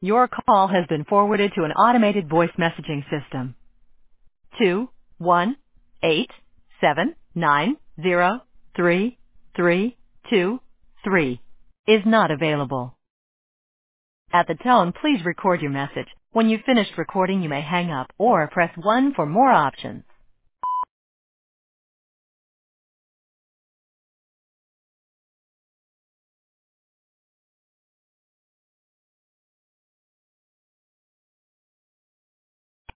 Your call has been forwarded to an automated voice messaging system. 218-790-3323 is not available. At the tone, please record your message. When you've finished recording, you may hang up or press 1 for more options.